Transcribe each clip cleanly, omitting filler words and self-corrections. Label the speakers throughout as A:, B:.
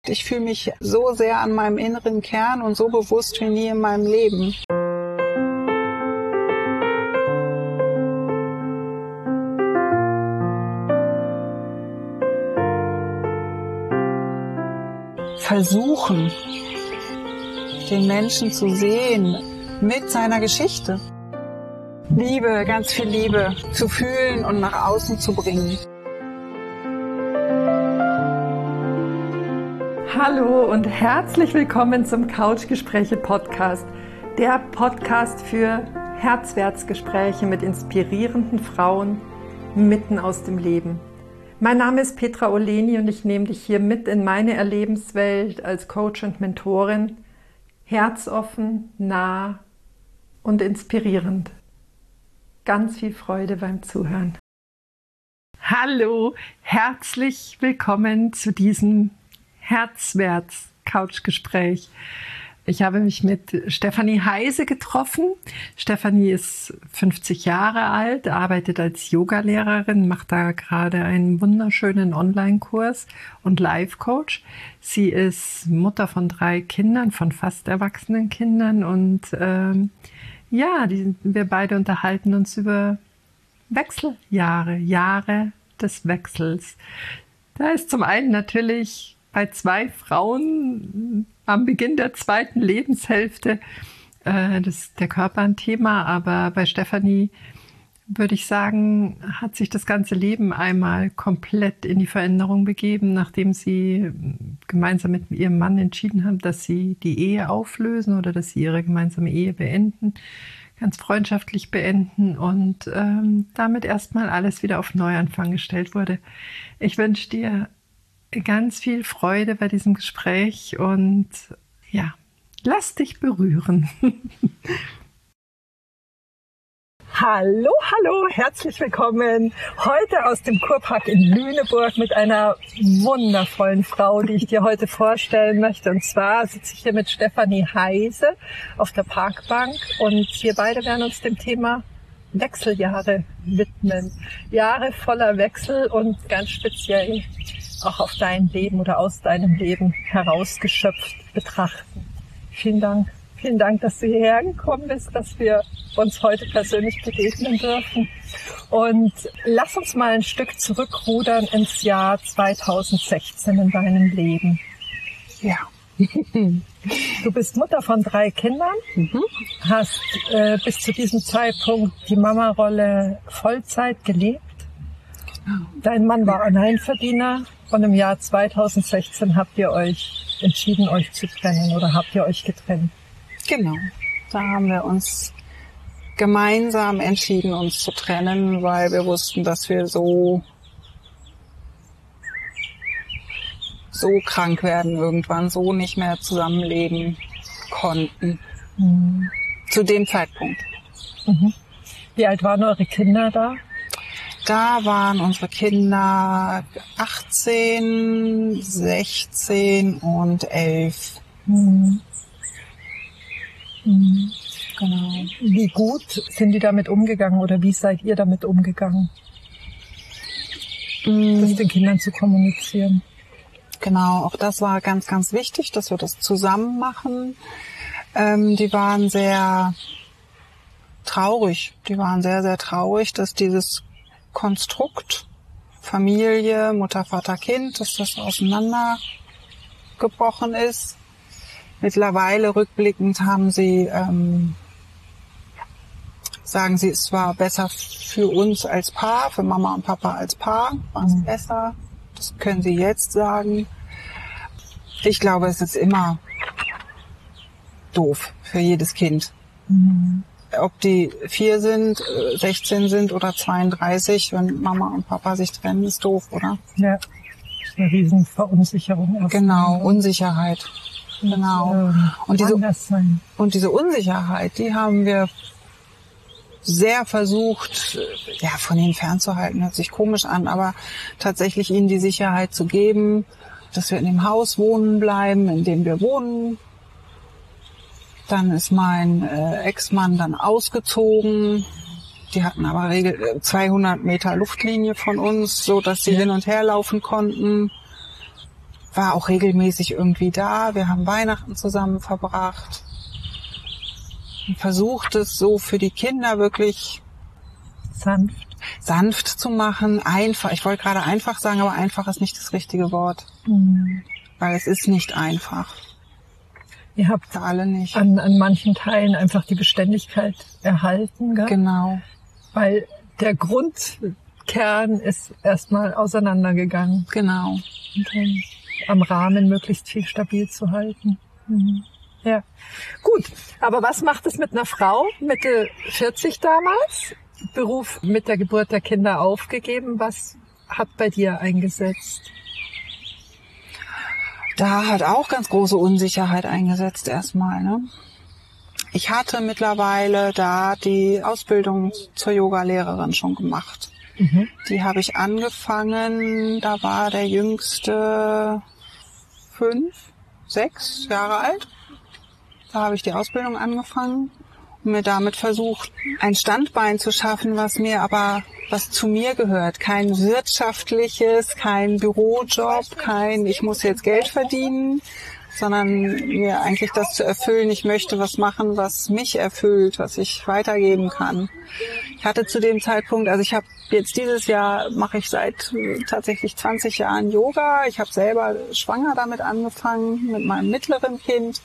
A: Ich fühle mich so sehr an meinem inneren Kern und so bewusst wie nie in meinem Leben. Versuchen, den Menschen zu sehen mit seiner Geschichte. Liebe, ganz viel Liebe zu fühlen und nach außen zu bringen.
B: Hallo und herzlich willkommen zum Couchgespräche-Podcast, der Podcast für Herzwärtsgespräche mit inspirierenden Frauen mitten aus dem Leben. Mein Name ist Petra Oleni und ich nehme dich hier mit in meine Erlebenswelt als Coach und Mentorin, herzoffen, nah und inspirierend. Ganz viel Freude beim Zuhören. Hallo, herzlich willkommen zu diesem Herzwärts-Couchgespräch. Ich habe mich mit Stefanie Heise getroffen. Stefanie ist 50 Jahre alt, arbeitet als Yogalehrerin, macht da gerade einen wunderschönen Online-Kurs und Life-Coach. Sie ist Mutter von 3 Kindern, von fast erwachsenen Kindern und wir beide unterhalten uns über Wechseljahre, Jahre des Wechsels. Da ist zum einen natürlich bei 2 Frauen am Beginn der 2. Lebenshälfte der Körper ein Thema, aber bei Stefanie würde ich sagen, hat sich das ganze Leben einmal komplett in die Veränderung begeben, nachdem sie gemeinsam mit ihrem Mann entschieden haben, dass sie die Ehe auflösen oder dass sie ihre gemeinsame Ehe beenden, ganz freundschaftlich beenden und damit erstmal alles wieder auf Neuanfang gestellt wurde. Ich wünsche dir ganz viel Freude bei diesem Gespräch und ja, lass dich berühren.
C: Hallo, herzlich willkommen. Heute aus dem Kurpark in Lüneburg mit einer wundervollen Frau, die ich dir heute vorstellen möchte. Und zwar sitze ich hier mit Stefanie Heise auf der Parkbank und wir beide werden uns dem Thema Wechseljahre widmen. Jahre voller Wechsel und ganz speziell auch auf dein Leben oder aus deinem Leben herausgeschöpft betrachten. Vielen Dank, dass du hierher gekommen bist, dass wir uns heute persönlich begegnen dürfen. Und lass uns mal ein Stück zurückrudern ins Jahr 2016 in deinem Leben.
A: Ja.
C: Du bist Mutter von 3 Kindern, hast bis zu diesem Zeitpunkt die Mama-Rolle Vollzeit gelebt. Dein Mann war Alleinverdiener und im Jahr 2016 habt ihr euch entschieden, euch zu trennen oder habt ihr euch getrennt?
A: Genau, da haben wir uns gemeinsam entschieden, uns zu trennen, weil wir wussten, dass wir so krank werden irgendwann, so nicht mehr zusammenleben konnten. Zu dem Zeitpunkt.
C: Wie alt waren eure Kinder da?
A: Da waren unsere Kinder 18, 16 und 11.
C: Genau. Wie gut sind die damit umgegangen oder wie seid ihr damit umgegangen, das den Kindern zu kommunizieren?
A: Genau, auch das war ganz, ganz wichtig, dass wir das zusammen machen. Die waren sehr traurig. Die waren sehr, sehr traurig, dass dieses Konstrukt Familie, Mutter, Vater, Kind, dass das auseinandergebrochen ist. Mittlerweile rückblickend sagen sie, es war besser für uns als Paar, für Mama und Papa als Paar, war es besser. Das können sie jetzt sagen. Ich glaube, es ist immer doof für jedes Kind. Ob die 4 sind, 16 sind oder 32, wenn Mama und Papa sich trennen, ist doof, oder?
C: Ja, das ist eine riesen Verunsicherung.
A: Genau, Unsicherheit. Genau. Und diese Unsicherheit, die haben wir sehr versucht, von ihnen fernzuhalten. Hört sich komisch an, aber tatsächlich ihnen die Sicherheit zu geben, dass wir in dem Haus wohnen bleiben, in dem wir wohnen. Dann ist mein Ex-Mann dann ausgezogen. Die hatten aber 200 Meter Luftlinie von uns, so dass sie hin und her laufen konnten. war auch regelmäßig irgendwie da. Wir haben Weihnachten zusammen verbracht. Und versucht es so für die Kinder wirklich sanft zu machen. Einfach. Ich wollte gerade einfach sagen, aber einfach ist nicht das richtige Wort. Weil es ist nicht einfach.
C: Ihr habt
A: alle nicht.
C: An manchen Teilen einfach die Beständigkeit erhalten, gell?
A: Genau.
C: Weil der Grundkern ist erstmal auseinandergegangen.
A: Genau.
C: Und dann am Rahmen möglichst viel stabil zu halten. Ja, gut. Aber was macht es mit einer Frau, Mitte 40 damals? Beruf mit der Geburt der Kinder aufgegeben. Was hat bei dir eingesetzt?
A: Da hat auch ganz große Unsicherheit eingesetzt erstmal, ne? Ich hatte mittlerweile da die Ausbildung zur Yoga-Lehrerin schon gemacht. Die habe ich angefangen, da war der Jüngste 5, 6 Jahre alt. Da habe ich die Ausbildung angefangen und mir damit versucht, ein Standbein zu schaffen, was zu mir gehört. Kein wirtschaftliches, kein Bürojob, ich muss jetzt Geld verdienen, sondern mir eigentlich das zu erfüllen. Ich möchte was machen, was mich erfüllt, was ich weitergeben kann. Ich hatte zu dem Zeitpunkt, also ich habe jetzt dieses Jahr, mache ich seit tatsächlich 20 Jahren Yoga. Ich habe selber schwanger damit angefangen, mit meinem mittleren Kind.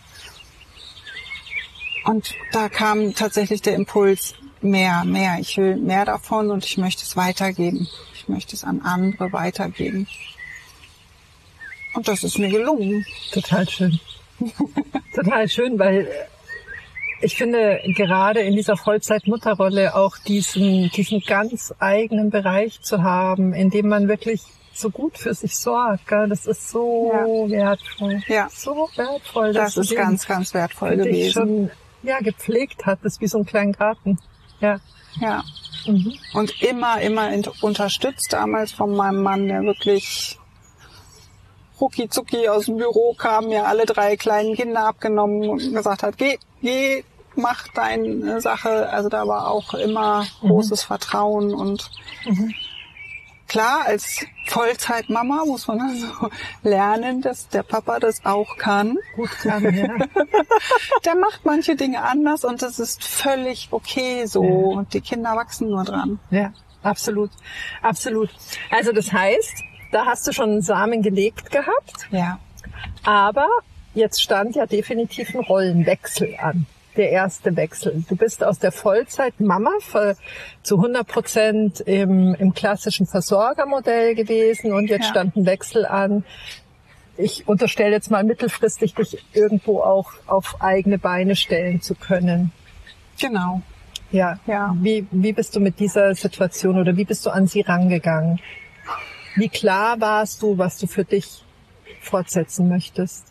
A: Und da kam tatsächlich der Impuls, mehr. Ich will mehr davon und ich möchte es weitergeben. Ich möchte es an andere weitergeben. Und das ist mir gelungen.
C: Total schön. Total schön, weil ich finde, gerade in dieser Vollzeit-Mutterrolle auch diesen ganz eigenen Bereich zu haben, in dem man wirklich so gut für sich sorgt. Gell? Das ist so wertvoll.
A: Ja.
C: So wertvoll.
A: Das ist ganz, ganz wertvoll gewesen.
C: Schon, gepflegt hat. Das ist wie so ein kleiner Garten. Ja.
A: Ja. Und immer unterstützt damals von meinem Mann, der wirklich rucki zucki aus dem Büro kam, mir alle 3 kleinen Kinder abgenommen und gesagt hat, geh, mach deine Sache. Also da war auch immer großes Vertrauen und klar, als Vollzeitmama muss man dann so lernen, dass der Papa das auch kann.
C: Gut kann, ja.
A: Der macht manche Dinge anders und das ist völlig okay so. Ja. Und die Kinder wachsen nur dran.
C: Ja, absolut. Absolut. Also das heißt, da hast du schon einen Samen gelegt gehabt.
A: Ja.
C: Aber jetzt stand ja definitiv ein Rollenwechsel an. Der erste Wechsel. Du bist aus der Vollzeit-Mama zu 100% im klassischen Versorgermodell gewesen und jetzt stand ein Wechsel an. Ich unterstelle jetzt mal mittelfristig, dich irgendwo auch auf eigene Beine stellen zu können.
A: Genau.
C: Ja. Wie bist du mit dieser Situation oder wie bist du an sie rangegangen? Wie klar warst du, was du für dich fortsetzen möchtest?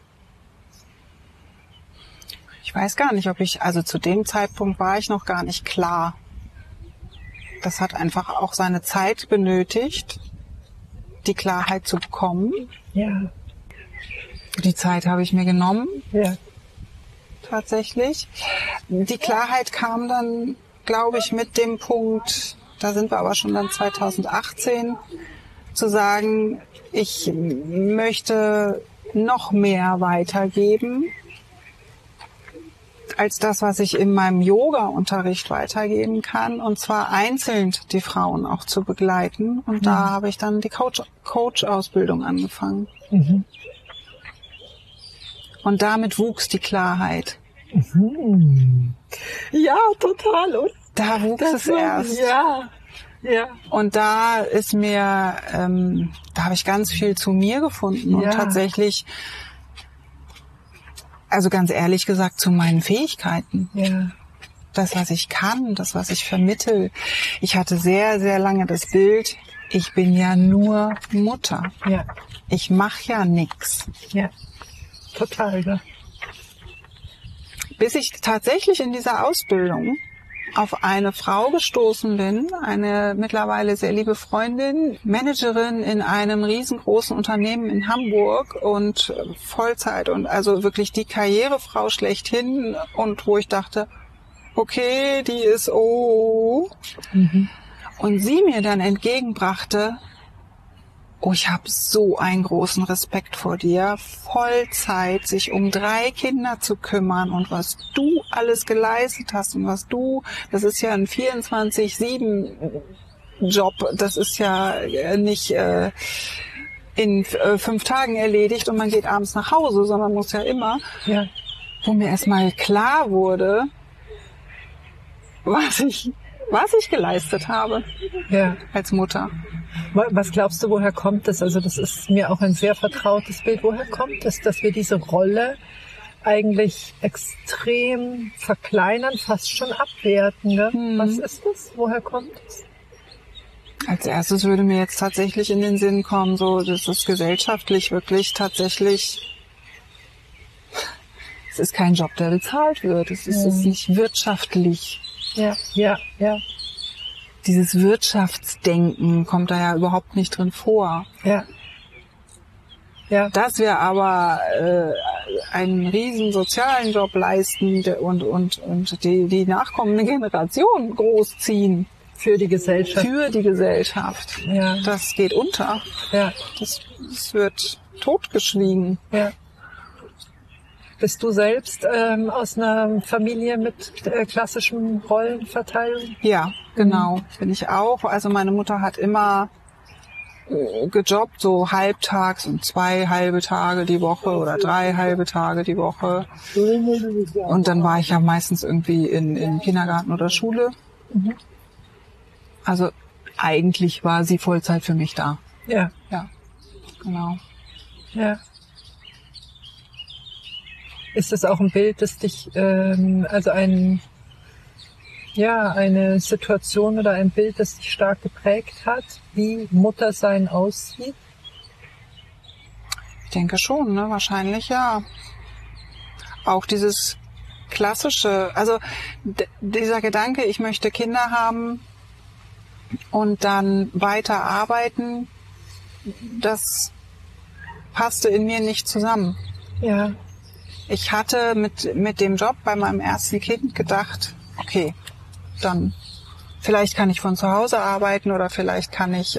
A: Ich weiß gar nicht, also zu dem Zeitpunkt war ich noch gar nicht klar. Das hat einfach auch seine Zeit benötigt, die Klarheit zu bekommen.
C: Ja.
A: Die Zeit habe ich mir genommen.
C: Ja.
A: Tatsächlich. Die Klarheit kam dann, glaube ich, mit dem Punkt, da sind wir aber schon dann 2018, zu sagen, ich möchte noch mehr weitergeben als das, was ich in meinem Yoga-Unterricht weitergeben kann, und zwar einzeln die Frauen auch zu begleiten. Und da habe ich dann die Coach-Ausbildung angefangen. Und damit wuchs die Klarheit.
C: Ja, total. Und
A: da wuchs es erst.
C: Ja.
A: Und da ist mir, da habe ich ganz viel zu mir gefunden und tatsächlich, also ganz ehrlich gesagt, zu meinen Fähigkeiten.
C: Ja.
A: Das, was ich kann, das, was ich vermittel. Ich hatte sehr, sehr lange das Bild, ich bin ja nur Mutter.
C: Ja.
A: Ich mache ja nichts.
C: Ja, total. Ja.
A: Bis ich tatsächlich in dieser Ausbildung auf eine Frau gestoßen bin, eine mittlerweile sehr liebe Freundin, Managerin in einem riesengroßen Unternehmen in Hamburg und Vollzeit und also wirklich die Karrierefrau schlechthin, und wo ich dachte, okay, die ist und sie mir dann entgegenbrachte, oh, ich habe so einen großen Respekt vor dir, Vollzeit sich um 3 Kinder zu kümmern und was du alles geleistet hast und das ist ja ein 24/7-Job, das ist ja nicht in 5 Tagen erledigt und man geht abends nach Hause, sondern muss ja immer, wo mir erstmal klar wurde, was ich geleistet habe als Mutter.
C: Was glaubst du, woher kommt das? Also das ist mir auch ein sehr vertrautes Bild. Woher kommt es, dass wir diese Rolle eigentlich extrem verkleinern, fast schon abwerten? Ne? Was ist das? Woher kommt es?
A: Als erstes würde mir jetzt tatsächlich in den Sinn kommen, so, das ist gesellschaftlich wirklich tatsächlich, es ist kein Job, der bezahlt wird. Es ist nicht wirtschaftlich.
C: Ja.
A: Dieses Wirtschaftsdenken kommt da ja überhaupt nicht drin vor.
C: Ja.
A: Dass wir aber einen riesen sozialen Job leisten und die nachkommende Generation großziehen.
C: Für die Gesellschaft.
A: Ja. Das geht unter.
C: Ja.
A: Das wird totgeschwiegen.
C: Ja. Bist du selbst aus einer Familie mit klassischem Rollenverteilung?
A: Ja, genau. Bin ich auch. Also meine Mutter hat immer gejobbt, so halbtags und 2 halbe Tage die Woche oder 3 halbe Tage die Woche. Und dann war ich ja meistens irgendwie in Kindergarten oder Schule. Also eigentlich war sie Vollzeit für mich da.
C: Ja.
A: Ja, genau.
C: Ja. Ist das auch ein Bild, das dich, also eine Situation oder ein Bild, das dich stark geprägt hat, wie Muttersein aussieht?
A: Ich denke schon, ne? Wahrscheinlich ja. Auch dieses klassische, also dieser Gedanke, ich möchte Kinder haben und dann weiter arbeiten, das passte in mir nicht zusammen.
C: Ja.
A: Ich hatte mit dem Job bei meinem ersten Kind gedacht, okay, dann vielleicht kann ich von zu Hause arbeiten oder vielleicht kann ich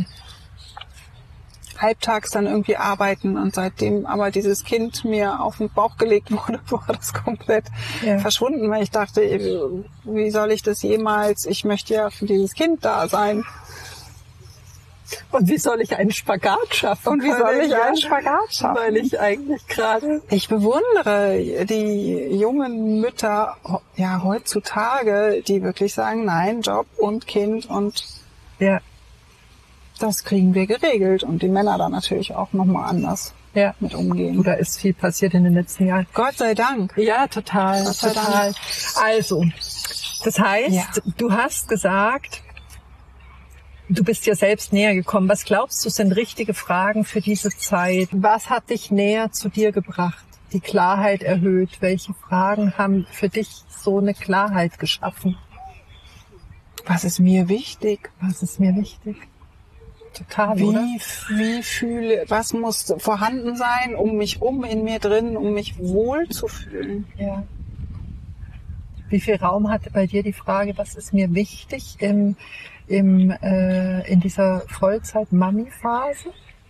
A: halbtags dann irgendwie arbeiten. Und seitdem aber dieses Kind mir auf den Bauch gelegt wurde, war das komplett verschwunden, weil ich dachte, wie soll ich das jemals, ich möchte ja für dieses Kind da sein.
C: Und wie soll ich einen Spagat schaffen? Weil ich eigentlich gerade...
A: Ich bewundere die jungen Mütter ja heutzutage, die wirklich sagen, nein, Job und Kind und das kriegen wir geregelt. Und die Männer da natürlich auch nochmal anders mit umgehen.
C: Da ist viel passiert in den letzten Jahren.
A: Gott sei Dank.
C: Ja, total.
A: Gott sei
C: Dank. Also, das heißt, du hast gesagt, du bist ja selbst näher gekommen. Was glaubst du, sind richtige Fragen für diese Zeit? Was hat dich näher zu dir gebracht? Die Klarheit erhöht? Welche Fragen haben für dich so eine Klarheit geschaffen?
A: Was ist mir wichtig?
C: Was ist mir wichtig? Total, oder?
A: Wie fühle, was muss vorhanden sein, um mich in mir drin, um mich wohl zu fühlen?
C: Ja. Wie viel Raum hatte bei dir die Frage, was ist mir wichtig in dieser Vollzeit-Mami-Phase?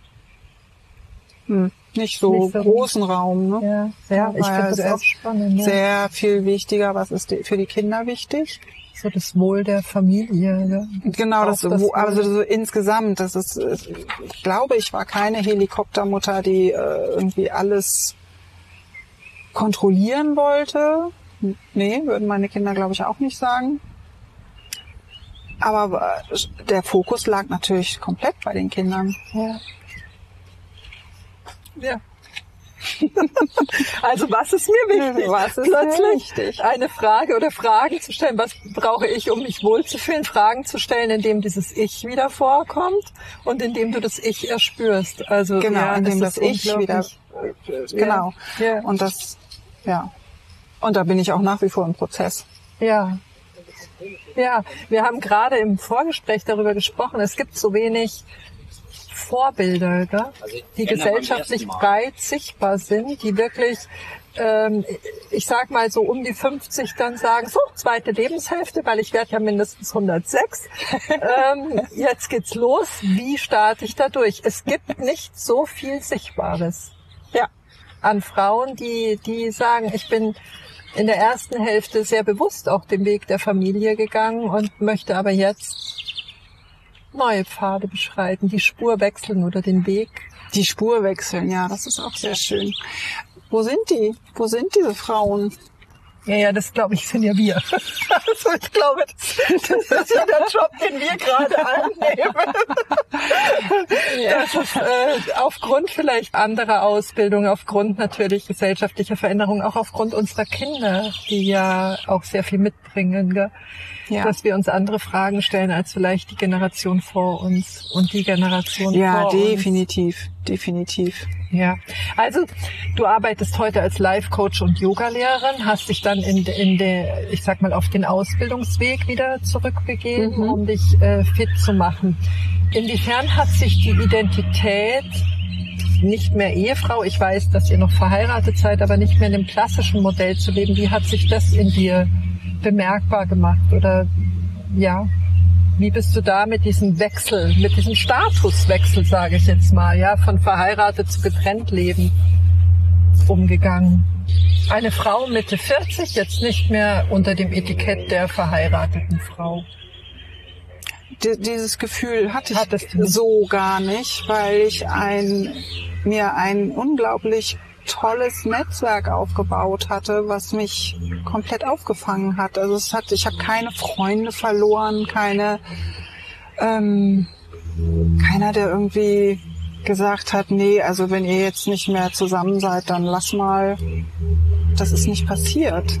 A: Nicht so großen Raum,
C: ne? Ja, ich finde das auch spannend.
A: Sehr viel wichtiger. Was ist für die Kinder wichtig?
C: So das Wohl der Familie. Ne?
A: Genau, also so insgesamt. Das ist, ich glaube, ich war keine Helikoptermutter, die irgendwie alles kontrollieren wollte. Nee, würden meine Kinder, glaube ich, auch nicht sagen. Aber der Fokus lag natürlich komplett bei den Kindern.
C: Ja. Also was ist mir wichtig?
A: Was ist
C: plötzlich
A: mir wichtig?
C: Eine Frage oder Fragen zu stellen, was brauche ich, um mich wohlzufühlen? Fragen zu stellen, indem dieses Ich wieder vorkommt und indem du das Ich erspürst. Also
A: genau, indem das Ich wieder genau.
C: Ja.
A: Und das und da bin ich auch nach wie vor im Prozess.
C: Ja. Ja, wir haben gerade im Vorgespräch darüber gesprochen, es gibt so wenig Vorbilder, gell? Die gesellschaftlich breit sichtbar sind, die wirklich, ich sag mal so um die 50 dann sagen, so, zweite Lebenshälfte, weil ich werde ja mindestens 106. Jetzt geht's los. Wie starte ich da durch? Es gibt nicht so viel Sichtbares. Ja. An Frauen, die sagen, ich bin in der ersten Hälfte sehr bewusst auch den Weg der Familie gegangen und möchte aber jetzt neue Pfade beschreiten, die Spur wechseln oder den Weg.
A: Die Spur wechseln, ja, das ist auch sehr schön. Wo sind die? Wo sind diese Frauen?
C: Ja, das glaube ich, sind ja wir. Also ich glaube, das ist ja der Job, den wir gerade annehmen. Das ist aufgrund vielleicht anderer Ausbildung, aufgrund natürlich gesellschaftlicher Veränderungen, auch aufgrund unserer Kinder, die ja auch sehr viel mitbringen, gell? Ja. Dass wir uns andere Fragen stellen als vielleicht die Generation vor uns und die Generation vor uns.
A: Ja, definitiv, definitiv.
C: Ja, also du arbeitest heute als Life-Coach und Yogalehrerin, hast dich dann in der, ich sag mal, auf den Ausbildungsweg wieder zurückbegeben, um dich fit zu machen. Inwiefern hat sich die Identität, nicht mehr Ehefrau, ich weiß, dass ihr noch verheiratet seid, aber nicht mehr in dem klassischen Modell zu leben, wie hat sich das in dir bemerkbar gemacht? Oder ja, wie bist du da mit diesem Wechsel, mit diesem Statuswechsel, sage ich jetzt mal, ja, von verheiratet zu getrennt leben umgegangen? Eine Frau Mitte 40, jetzt nicht mehr unter dem Etikett der verheirateten Frau.
A: Dieses Gefühl hatte ich so gar nicht, weil ich mir ein unglaublich tolles Netzwerk aufgebaut hatte, was mich komplett aufgefangen hat. Also ich habe keine Freunde verloren, keiner, der irgendwie gesagt hat, nee, also wenn ihr jetzt nicht mehr zusammen seid, dann lass mal. Das ist nicht passiert.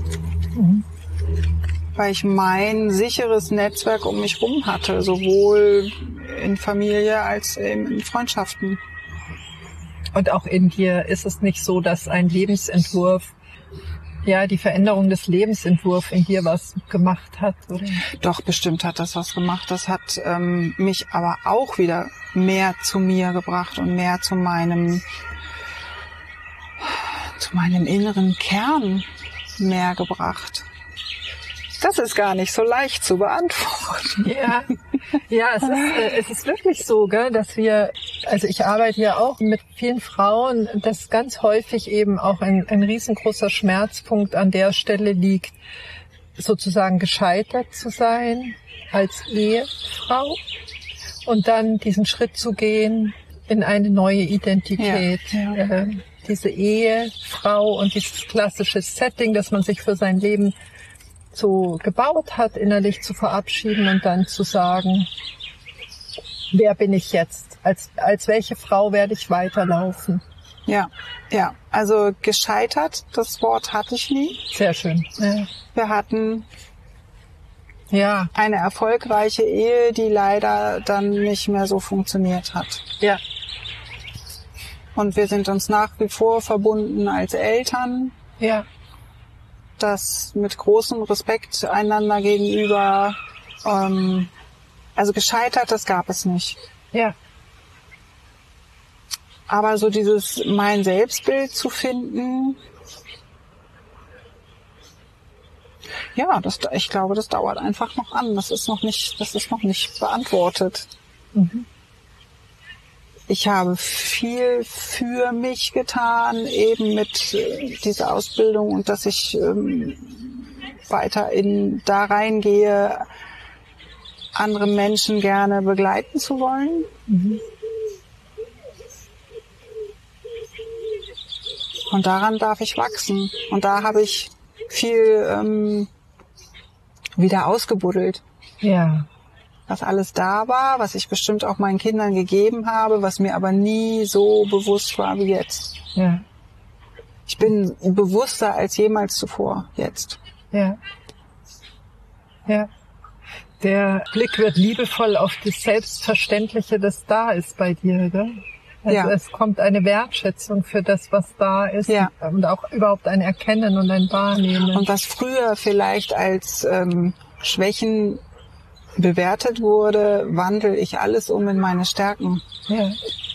A: Weil ich mein sicheres Netzwerk um mich rum hatte, sowohl in Familie als in Freundschaften.
C: Und auch in dir ist es nicht so, dass ein Lebensentwurf, ja, die Veränderung des Lebensentwurfs in dir was gemacht hat, oder?
A: Doch, bestimmt hat das was gemacht. Das hat mich aber auch wieder mehr zu mir gebracht und mehr zu meinem inneren Kern mehr gebracht. Das ist gar nicht so leicht zu beantworten.
C: Ja, es ist wirklich so, gell, dass also ich arbeite ja auch mit vielen Frauen, dass ganz häufig eben auch ein riesengroßer Schmerzpunkt an der Stelle liegt, sozusagen gescheitert zu sein als Ehefrau und dann diesen Schritt zu gehen in eine neue Identität. Ja. Diese Ehefrau und dieses klassische Setting, dass man sich für sein Leben so gebaut hat, innerlich zu verabschieden und dann zu sagen, wer bin ich jetzt? Als welche Frau werde ich weiterlaufen?
A: Ja. Also gescheitert, das Wort hatte ich nie.
C: Sehr schön. Ja.
A: Wir hatten eine erfolgreiche Ehe, die leider dann nicht mehr so funktioniert hat.
C: Ja.
A: Und wir sind uns nach wie vor verbunden als Eltern.
C: Ja.
A: Das mit großem Respekt einander gegenüber, also gescheitert, das gab es nicht.
C: Ja.
A: Aber so mein Selbstbild zu finden, ja, ich glaube, das dauert einfach noch an. Das ist noch nicht beantwortet. Ich habe viel für mich getan, eben mit dieser Ausbildung und dass ich weiter da reingehe, andere Menschen gerne begleiten zu wollen. Und daran darf ich wachsen. Und da habe ich viel wieder ausgebuddelt.
C: Ja.
A: Was alles da war, was ich bestimmt auch meinen Kindern gegeben habe, was mir aber nie so bewusst war wie jetzt.
C: Ja.
A: Ich bin bewusster als jemals zuvor jetzt.
C: Ja. Ja. Der Blick wird liebevoll auf das Selbstverständliche, das da ist bei dir, gell? Also es kommt eine Wertschätzung für das, was da ist, und auch überhaupt ein Erkennen und ein Wahrnehmen.
A: Und was früher vielleicht als Schwächen bewertet wurde, wandle ich alles um in meine Stärken.
C: Ja.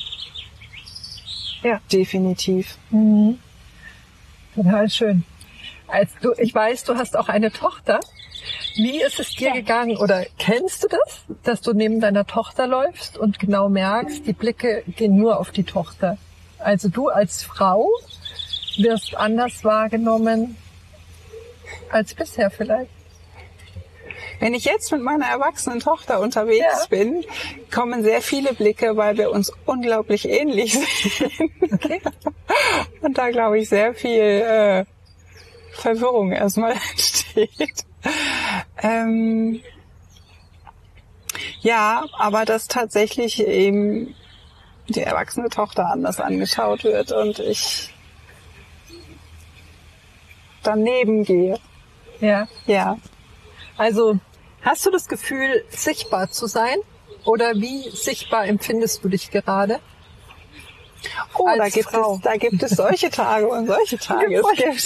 C: Ja.
A: Definitiv.
C: Mhm. Total schön. Ich weiß, du hast auch eine Tochter. Wie ist es dir gegangen oder kennst du das, dass du neben deiner Tochter läufst und genau merkst, die Blicke gehen nur auf die Tochter? Also du als Frau wirst anders wahrgenommen als bisher vielleicht.
A: Wenn ich jetzt mit meiner erwachsenen Tochter unterwegs bin, kommen sehr viele Blicke, weil wir uns unglaublich ähnlich sehen.
C: Okay.
A: Und da, glaube ich, sehr viel Verwirrung erstmal entsteht. Ja, aber dass tatsächlich eben die erwachsene Tochter anders angeschaut wird und ich daneben gehe.
C: Ja.
A: Ja.
C: Also hast du das Gefühl, sichtbar zu sein? Oder wie sichtbar empfindest du dich gerade?
A: Oh, da gibt es solche Tage und solche Tage.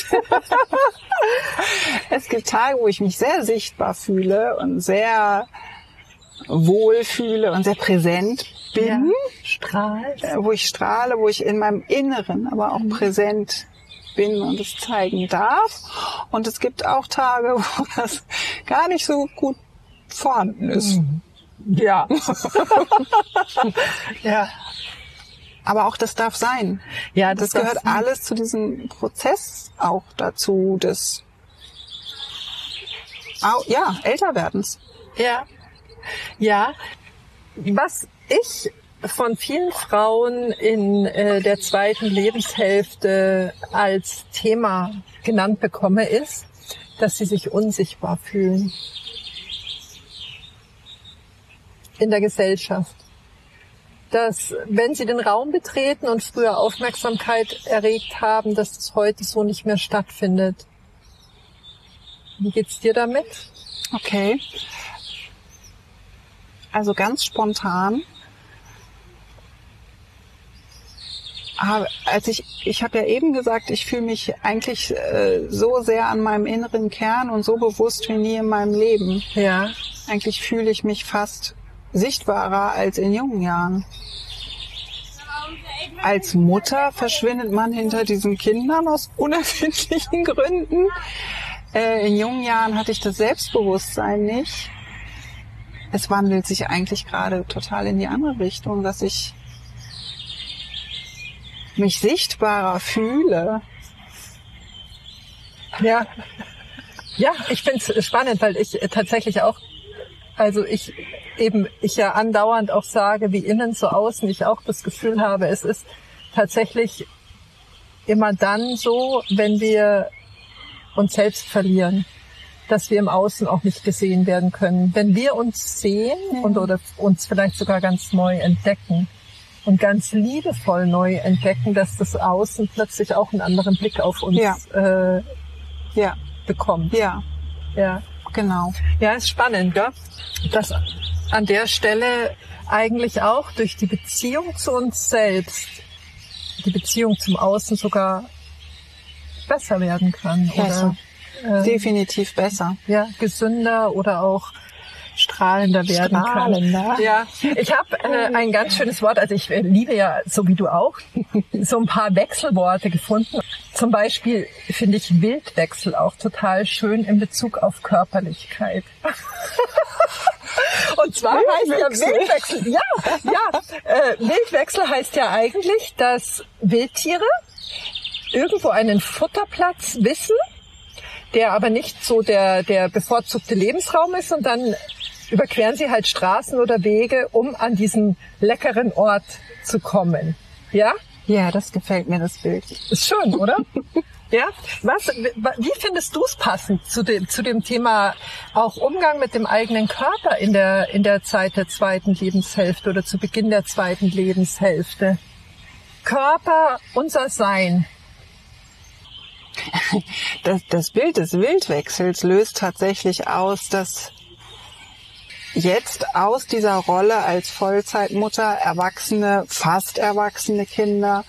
A: Es gibt Tage, wo ich mich sehr sichtbar fühle und sehr wohl fühle und sehr präsent bin.
C: Ja. Strahlst.
A: Wo ich strahle, wo ich in meinem Inneren aber auch präsent bin und es zeigen darf. Und es gibt auch Tage, wo das gar nicht so gut vorhanden ist.
C: Ja. Ja.
A: Aber auch das darf sein.
C: Ja,
A: das gehört alles zu diesem Prozess auch dazu, des Älterwerdens.
C: Ja. Ja. Was ich von vielen Frauen in der zweiten Lebenshälfte als Thema genannt bekomme, ist, dass sie sich unsichtbar fühlen in der Gesellschaft. Dass, wenn sie den Raum betreten und früher Aufmerksamkeit erregt haben, dass das heute so nicht mehr stattfindet. Wie geht's dir damit?
A: Okay. Also ganz spontan. Aber ich habe ja eben gesagt, ich fühle mich eigentlich so sehr an meinem inneren Kern und so bewusst wie nie in meinem Leben.
C: Ja.
A: Eigentlich fühle ich mich fast sichtbarer als in jungen Jahren. Als Mutter verschwindet man hinter diesen Kindern aus unerfindlichen Gründen. In jungen Jahren hatte ich das Selbstbewusstsein nicht. Es wandelt sich eigentlich gerade total in die andere Richtung, dass ich mich sichtbarer fühle.
C: Ja. Ja, ich finde es spannend, weil ich tatsächlich auch, ich ja andauernd auch sage, wie innen so außen, ich auch das Gefühl habe, es ist tatsächlich immer dann so, wenn wir uns selbst verlieren, dass wir im Außen auch nicht gesehen werden können. Wenn wir uns sehen oder uns vielleicht sogar ganz neu entdecken und ganz liebevoll neu entdecken, dass das Außen plötzlich auch einen anderen Blick auf uns bekommt.
A: Ja.
C: Ja.
A: Genau.
C: Ja, ist spannend, gell? Dass an der Stelle eigentlich auch durch die Beziehung zu uns selbst, die Beziehung zum Außen sogar besser werden kann.
A: Besser. Oder definitiv besser.
C: Ja, gesünder oder auch strahlender werden kann. Ja, ich habe ein ganz schönes Wort, also ich liebe ja, so wie du auch, so ein paar Wechselworte gefunden. Zum Beispiel finde ich Wildwechsel auch total schön in Bezug auf Körperlichkeit. Und zwar heißt ja Wildwechsel, Wildwechsel heißt ja eigentlich, dass Wildtiere irgendwo einen Futterplatz wissen, der aber nicht so der bevorzugte Lebensraum ist, und dann überqueren sie halt Straßen oder Wege, um an diesen leckeren Ort zu kommen. Ja?
A: Ja, das gefällt mir, das Bild.
C: Ist schön, oder? Ja? Wie findest du es passend zu dem Thema auch Umgang mit dem eigenen Körper in der Zeit der zweiten Lebenshälfte oder zu Beginn der zweiten Lebenshälfte? Körper, unser Sein.
A: Das Bild des Wildwechsels löst tatsächlich aus, dass jetzt aus dieser Rolle als Vollzeitmutter fast erwachsene Kinder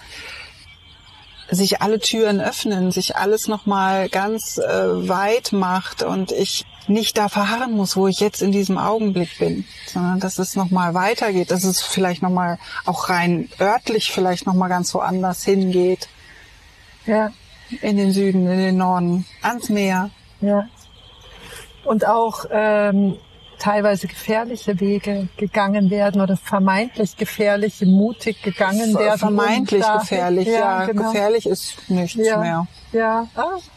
A: sich alle Türen öffnen, sich alles nochmal ganz weit macht und ich nicht da verharren muss, wo ich jetzt in diesem Augenblick bin, sondern dass es nochmal weitergeht, dass es vielleicht nochmal auch rein örtlich vielleicht nochmal ganz woanders hingeht.
C: Ja.
A: In den Süden, in den Norden, ans Meer.
C: Ja. Und auch teilweise gefährliche Wege gegangen werden oder vermeintlich gefährliche, mutig gegangen werden.
A: Vermeintlich gefährlich, ja.
C: Genau.
A: Gefährlich ist nichts mehr.
C: Ja.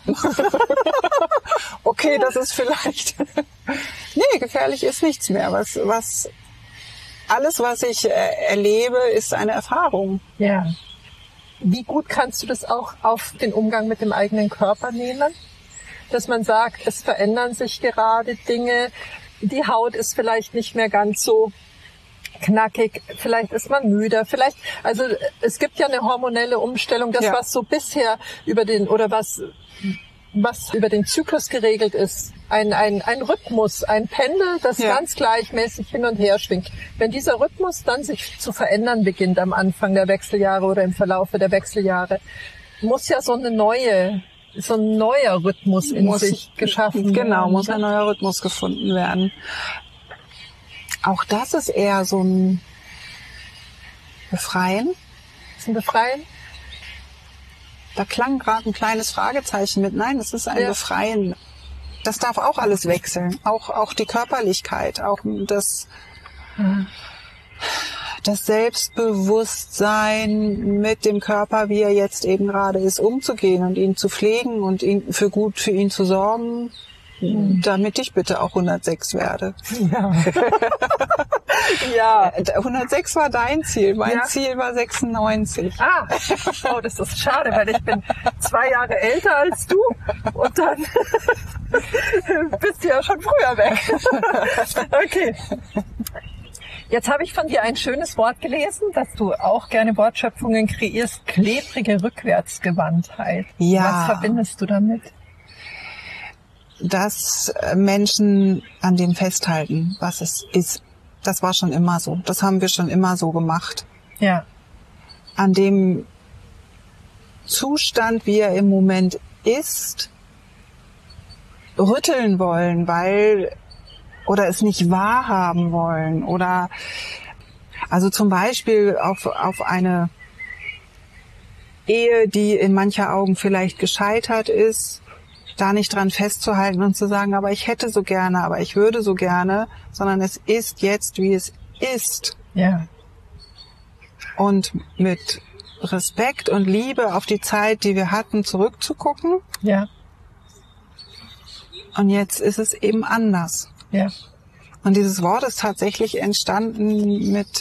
A: Okay, das ist vielleicht... Nee, gefährlich ist nichts mehr. Alles, was ich erlebe, ist eine Erfahrung.
C: Ja. Wie gut kannst du das auch auf den Umgang mit dem eigenen Körper nehmen? Dass man sagt, es verändern sich gerade Dinge, die Haut ist vielleicht nicht mehr ganz so knackig, vielleicht ist man müder, also es gibt ja eine hormonelle Umstellung, was so bisher was über den Zyklus geregelt ist, ein Rhythmus, ein Pendel, das ganz gleichmäßig hin und her schwingt. Wenn dieser Rhythmus dann sich zu verändern beginnt am Anfang der Wechseljahre oder im Verlaufe der Wechseljahre, muss ja so ein neuer Rhythmus in sich geschaffen werden.
A: Genau, muss ein neuer Rhythmus gefunden werden. Auch das ist eher so ein Befreien.
C: Ist ein Befreien?
A: Da klang gerade ein kleines Fragezeichen mit. Nein, es ist ein Befreien. Das darf auch alles wechseln. Auch die Körperlichkeit, auch das Selbstbewusstsein mit dem Körper, wie er jetzt eben gerade ist, umzugehen und ihn zu pflegen und für ihn zu sorgen, damit ich bitte auch 106 werde.
C: Ja. Ja.
A: 106 war dein Ziel, mein Ziel war 96.
C: Oh, das ist schade, weil ich bin 2 Jahre älter als du und dann bist du ja schon früher weg. Okay. Jetzt habe ich von dir ein schönes Wort gelesen, dass du auch gerne Wortschöpfungen kreierst. Klebrige Rückwärtsgewandtheit.
A: Ja.
C: Was verbindest du damit?
A: Dass Menschen an dem festhalten, was es ist. Das war schon immer so. Das haben wir schon immer so gemacht.
C: Ja.
A: An dem Zustand, wie er im Moment ist, rütteln wollen, oder es nicht wahrhaben wollen oder also zum Beispiel auf eine Ehe, die in mancher Augen vielleicht gescheitert ist, da nicht dran festzuhalten und zu sagen, aber ich hätte so gerne, aber ich würde so gerne, sondern es ist jetzt, wie es ist.
C: Ja.
A: Und mit Respekt und Liebe auf die Zeit, die wir hatten, zurückzugucken.
C: Ja.
A: Und jetzt ist es eben anders.
C: Ja.
A: Und dieses Wort ist tatsächlich entstanden mit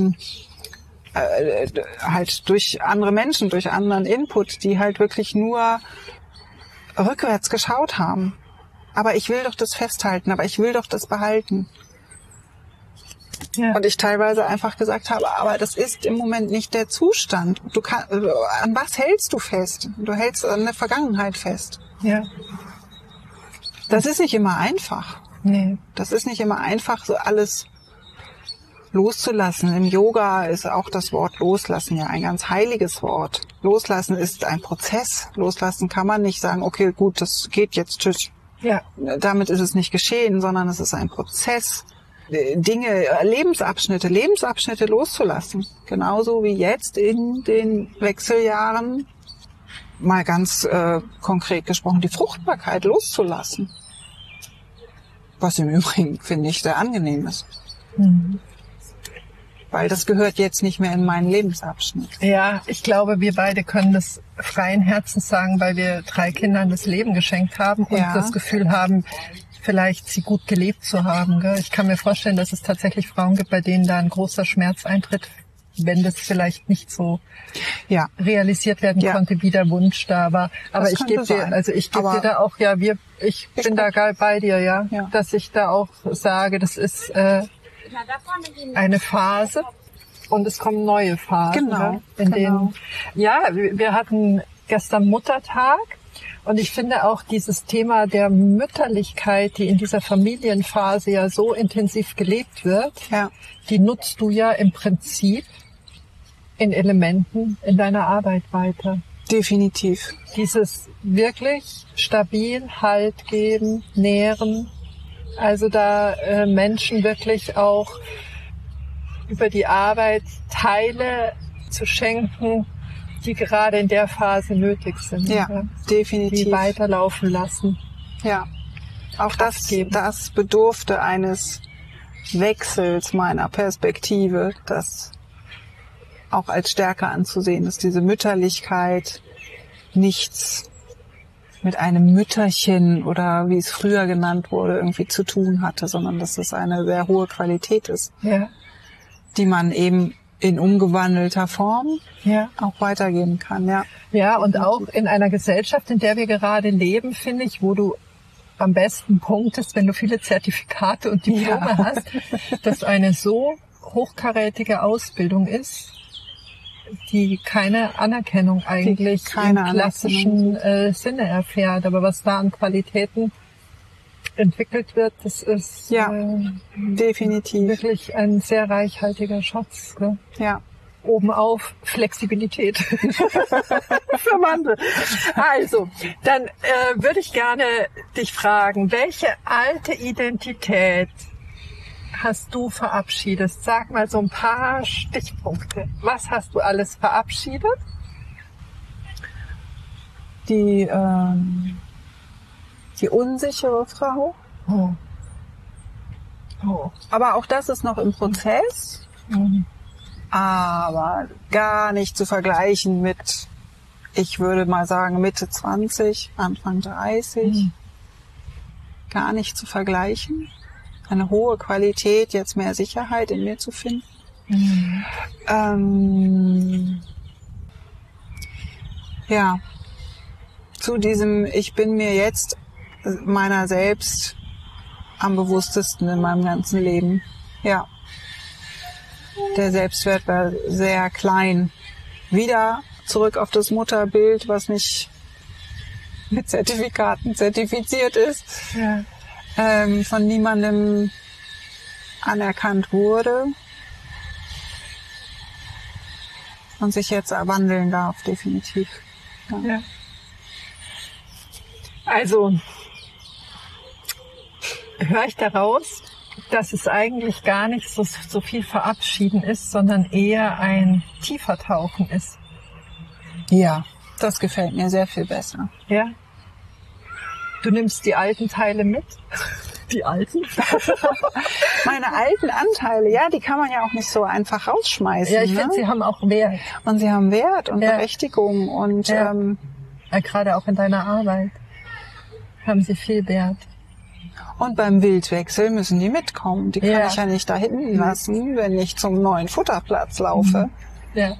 A: halt durch andere Menschen, durch anderen Input, die halt wirklich nur rückwärts geschaut haben. Aber ich will doch das festhalten, aber ich will doch das behalten. Ja. Und ich teilweise einfach gesagt habe, aber das ist im Moment nicht der Zustand. An was hältst du fest? Du hältst an der Vergangenheit fest.
C: Ja.
A: Das ist nicht immer einfach.
C: Nee.
A: Das ist nicht immer einfach, so alles loszulassen. Im Yoga ist auch das Wort loslassen ja ein ganz heiliges Wort. Loslassen ist ein Prozess. Loslassen kann man nicht sagen, okay, gut, das geht jetzt, tschüss.
C: Ja.
A: Damit ist es nicht geschehen, sondern es ist ein Prozess. Dinge, Lebensabschnitte loszulassen. Genauso wie jetzt in den Wechseljahren, mal ganz konkret gesprochen, die Fruchtbarkeit loszulassen. Was im Übrigen, finde ich, sehr angenehm ist.
C: Mhm.
A: Weil das gehört jetzt nicht mehr in meinen Lebensabschnitt.
C: Ja, ich glaube, wir beide können das freien Herzens sagen, weil wir 3 Kindern das Leben geschenkt haben und das Gefühl haben, vielleicht sie gut gelebt zu haben. Gell? Ich kann mir vorstellen, dass es tatsächlich Frauen gibt, bei denen da ein großer Schmerz eintritt, wenn das vielleicht nicht so realisiert werden konnte, wie der Wunsch da war. Aber ich gebe dir, dir da auch, ich bin da geil bei dir, dass ich da auch sage, das ist eine Phase und es kommen neue Phasen.
A: Genau.
C: Denen, wir hatten gestern Muttertag und ich finde auch dieses Thema der Mütterlichkeit, die in dieser Familienphase ja so intensiv gelebt wird, die nutzt du ja im Prinzip in Elementen in deiner Arbeit weiter.
A: Definitiv.
C: Dieses wirklich stabil Halt geben, nähren, Also da Menschen wirklich auch über die Arbeit Teile zu schenken, die gerade in der Phase nötig sind.
A: Ja, definitiv.
C: Die weiterlaufen lassen.
A: Ja, auch das bedurfte eines Wechsels meiner Perspektive, das auch als Stärke anzusehen ist, diese Mütterlichkeit nichts mit einem Mütterchen oder wie es früher genannt wurde, irgendwie zu tun hatte, sondern dass es eine sehr hohe Qualität ist,
C: ja,
A: die man eben in umgewandelter Form
C: ja
A: auch weitergeben kann. Ja,
C: ja, und auch in einer Gesellschaft, in der wir gerade leben, finde ich, wo du am besten punktest, wenn du viele Zertifikate und Diplome hast, dass eine so hochkarätige Ausbildung ist, die keine Anerkennung eigentlich im klassischen Sinne erfährt. Aber was da an Qualitäten entwickelt wird, das ist
A: definitiv
C: wirklich ein sehr reichhaltiger Schatz. Ne?
A: Ja.
C: Obenauf Flexibilität für Wandel. Also, dann würde ich gerne dich fragen, welche alte Identität hast du verabschiedet? Sag mal so ein paar Stichpunkte. Was hast du alles verabschiedet?
A: Die unsichere Frau.
C: Oh.
A: Aber auch das ist noch im Prozess.
C: Mhm.
A: Aber gar nicht zu vergleichen mit, ich würde mal sagen, Mitte 20, Anfang 30.
C: Mhm.
A: Gar nicht zu vergleichen. Eine hohe Qualität, jetzt mehr Sicherheit in mir zu finden.
C: Mhm.
A: Ja, zu diesem, ich bin mir jetzt meiner selbst am bewusstesten in meinem ganzen Leben. Ja. Der Selbstwert war sehr klein. Wieder zurück auf das Mutterbild, was nicht mit Zertifikaten zertifiziert ist, von niemandem anerkannt wurde und sich jetzt wandeln darf, definitiv.
C: Ja. Also, höre ich daraus, dass es eigentlich gar nicht so viel Verabschieden ist, sondern eher ein tiefer Tauchen ist.
A: Ja, das gefällt mir sehr viel besser.
C: Ja. Du nimmst die alten Teile mit? Die alten?
A: Meine alten Anteile, ja, die kann man ja auch nicht so einfach rausschmeißen.
C: Ja, ich finde, sie haben auch Wert.
A: Und sie haben Wert und Berechtigung und
C: gerade auch in deiner Arbeit haben sie viel Wert.
A: Und beim Wildwechsel müssen die mitkommen. Die kann ich ja nicht da hinten lassen, wenn ich zum neuen Futterplatz laufe.
C: Ja.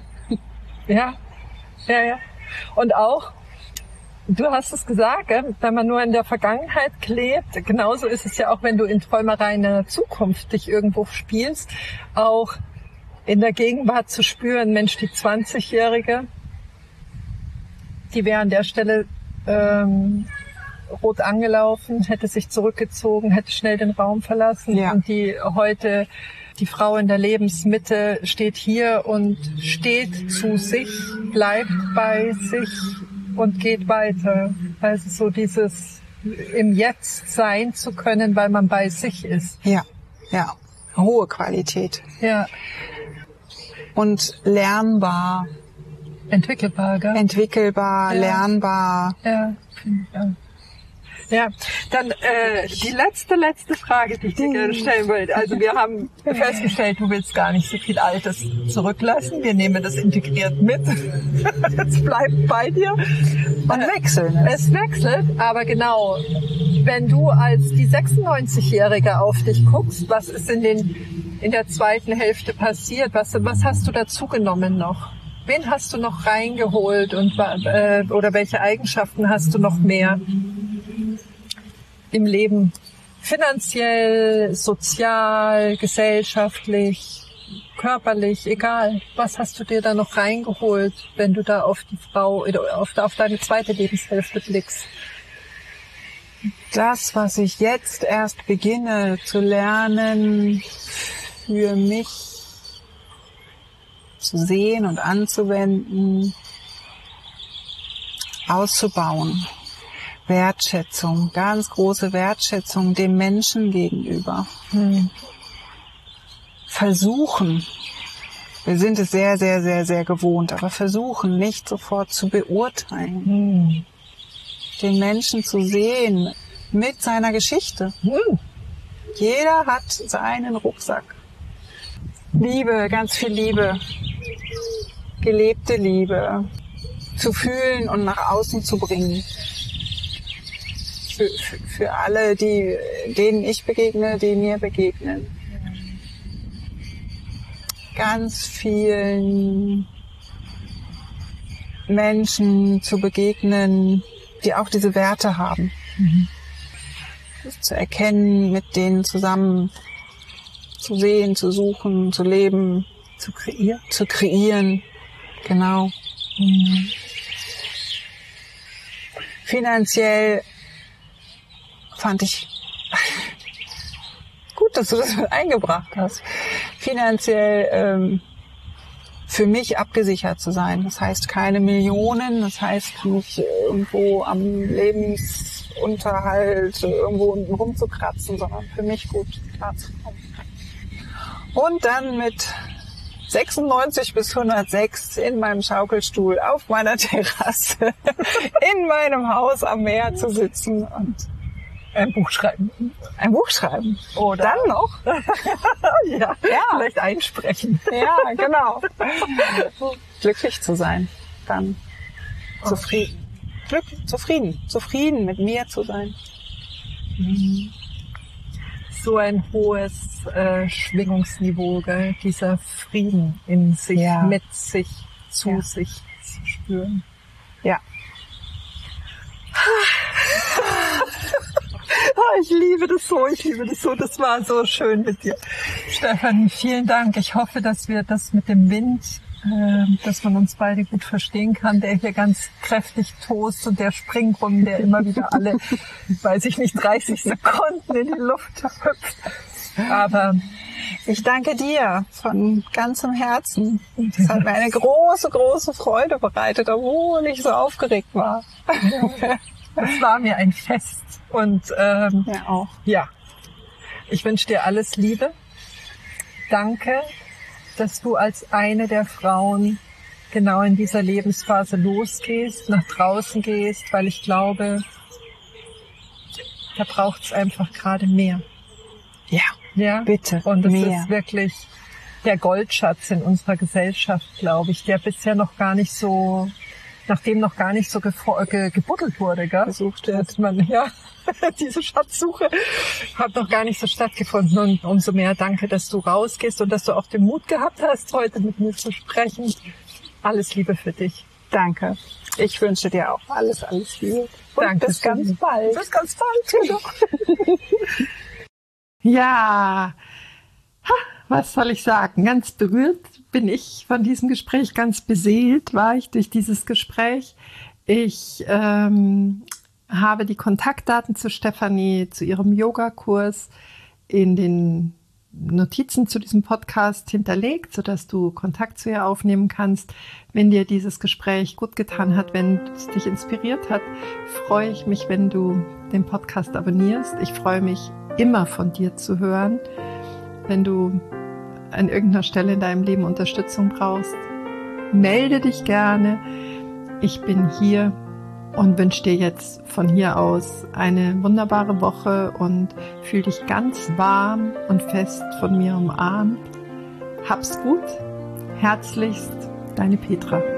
C: Und auch, du hast es gesagt, wenn man nur in der Vergangenheit klebt, genauso ist es ja auch, wenn du in Träumereien in der Zukunft dich irgendwo spielst, auch in der Gegenwart zu spüren, Mensch, die 20-Jährige, die wäre an der Stelle rot angelaufen, hätte sich zurückgezogen, hätte schnell den Raum verlassen.
A: Ja.
C: Und die heute, die Frau in der Lebensmitte steht hier und steht zu sich, bleibt bei sich und geht weiter. Also so dieses im Jetzt sein zu können, weil man bei sich ist.
A: Ja. Hohe Qualität.
C: Ja.
A: Und lernbar.
C: Entwickelbar, gell?
A: Entwickelbar, lernbar.
C: Ja. Ja, dann die letzte Frage, die ich dir gerne stellen wollte. Also wir haben festgestellt, du willst gar nicht so viel Altes zurücklassen. Wir nehmen das integriert mit. Es bleibt bei dir.
A: Und wechseln.
C: Es wechselt, aber genau, wenn du als die 96-Jährige auf dich guckst, was ist in der zweiten Hälfte passiert? Was hast du dazu genommen noch? Wen hast du noch reingeholt und oder welche Eigenschaften hast du noch mehr im Leben? Finanziell, sozial, gesellschaftlich, körperlich, egal. Was hast du dir da noch reingeholt, wenn du da auf die Frau oder auf deine zweite Lebenshälfte blickst?
A: Das, was ich jetzt erst beginne zu lernen, für mich zu sehen und anzuwenden, auszubauen. Wertschätzung, ganz große Wertschätzung dem Menschen gegenüber. Versuchen, wir sind es sehr, sehr, sehr, sehr gewohnt, aber versuchen nicht sofort zu beurteilen. Den Menschen zu sehen mit seiner Geschichte. Jeder hat seinen Rucksack. Liebe, ganz viel Liebe, gelebte Liebe, zu fühlen und nach außen zu bringen. Für alle, denen ich begegne, die mir begegnen. Ganz vielen Menschen zu begegnen, die auch diese Werte haben. Zu erkennen, mit denen zusammen zu sehen, zu suchen, zu leben, zu kreieren. Genau. Finanziell fand ich gut, dass du das mit eingebracht hast. Finanziell für mich abgesichert zu sein. Das heißt keine Millionen, das heißt nicht irgendwo am Lebensunterhalt irgendwo unten rumzukratzen, sondern für mich gut klarzukommen. Und dann mit 96 bis 106 in meinem Schaukelstuhl auf meiner Terrasse in meinem Haus am Meer zu sitzen und ein Buch schreiben. Ein Buch schreiben. Oder dann noch? Ja, vielleicht einsprechen. Ja, genau. Glücklich zu sein. Dann zufrieden. Zufrieden mit mir zu sein. So ein hohes Schwingungsniveau, gell? Dieser Frieden in sich, mit sich, zu sich zu spüren. Ja. Ich liebe das so. Das war so schön mit dir. Stefanie, vielen Dank. Ich hoffe, dass wir das mit dem Wind, dass man uns beide gut verstehen kann, der hier ganz kräftig tost und der springt rum, der immer wieder alle, 30 Sekunden in die Luft hüpft. Aber ich danke dir von ganzem Herzen. Es hat mir eine große, große Freude bereitet, obwohl ich so aufgeregt war. Es war mir ein Fest. Und auch. Ja, ich wünsche dir alles Liebe. Danke, dass du als eine der Frauen genau in dieser Lebensphase losgehst, nach draußen gehst, weil ich glaube, da braucht es einfach gerade mehr. Ja, bitte. Und das ist wirklich der Goldschatz in unserer Gesellschaft, glaube ich, der bisher noch gar nicht so, nachdem noch gar nicht so gebuddelt wurde, gell? Versucht wird man, diese Schatzsuche hat noch gar nicht so stattgefunden. Und umso mehr danke, dass du rausgehst und dass du auch den Mut gehabt hast, heute mit mir zu sprechen. Alles Liebe für dich. Danke. Ich wünsche dir auch alles Liebe. Und danke. Bis ganz bald. Bis ganz bald.
B: Ja, was soll ich sagen? Ganz berührt bin ich von diesem Gespräch, ganz beseelt war ich durch dieses Gespräch. Ich habe die Kontaktdaten zu Stefanie, zu ihrem Yogakurs in den Notizen zu diesem Podcast hinterlegt, sodass du Kontakt zu ihr aufnehmen kannst. Wenn dir dieses Gespräch gut getan hat, wenn es dich inspiriert hat, freue ich mich, wenn du den Podcast abonnierst. Ich freue mich immer von dir zu hören. Wenn du an irgendeiner Stelle in deinem Leben Unterstützung brauchst, melde dich gerne. Ich bin hier und wünsche dir jetzt von hier aus eine wunderbare Woche und fühl dich ganz warm und fest von mir umarmt. Hab's gut. Herzlichst, deine Petra.